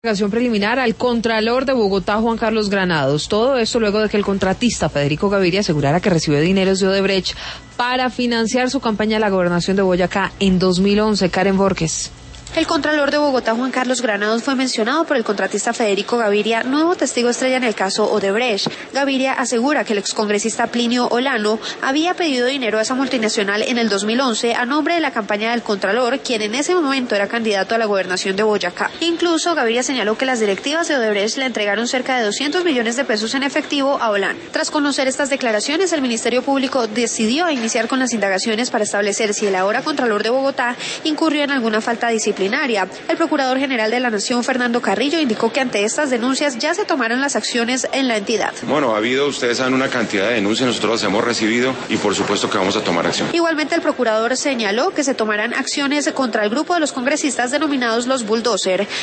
Investigación preliminar al Contralor de Bogotá, Juan Carlos Granados. Todo esto luego de que el contratista Federico Gaviria asegurara que recibió dineros de Odebrecht para financiar su campaña a la gobernación de Boyacá en 2011. Karen Borges. El Contralor de Bogotá, Juan Carlos Granados, fue mencionado por el contratista Federico Gaviria, nuevo testigo estrella en el caso Odebrecht. Gaviria asegura que el excongresista Plinio Olano había pedido dinero a esa multinacional en el 2011 a nombre de la campaña del Contralor, quien en ese momento era candidato a la gobernación de Boyacá. Incluso Gaviria señaló que las directivas de Odebrecht le entregaron cerca de 200 millones de pesos en efectivo a Olano. Tras conocer estas declaraciones, el Ministerio Público decidió iniciar con las indagaciones para establecer si el ahora Contralor de Bogotá incurrió en alguna falta disciplinaria. El Procurador General de la Nación, Fernando Carrillo, indicó que ante estas denuncias ya se tomaron las acciones en la entidad. Bueno, ha habido, ustedes saben, una cantidad de denuncias, nosotros las hemos recibido y por supuesto que vamos a tomar acción. Igualmente, el Procurador señaló que se tomarán acciones contra el grupo de los congresistas denominados los Bulldozer,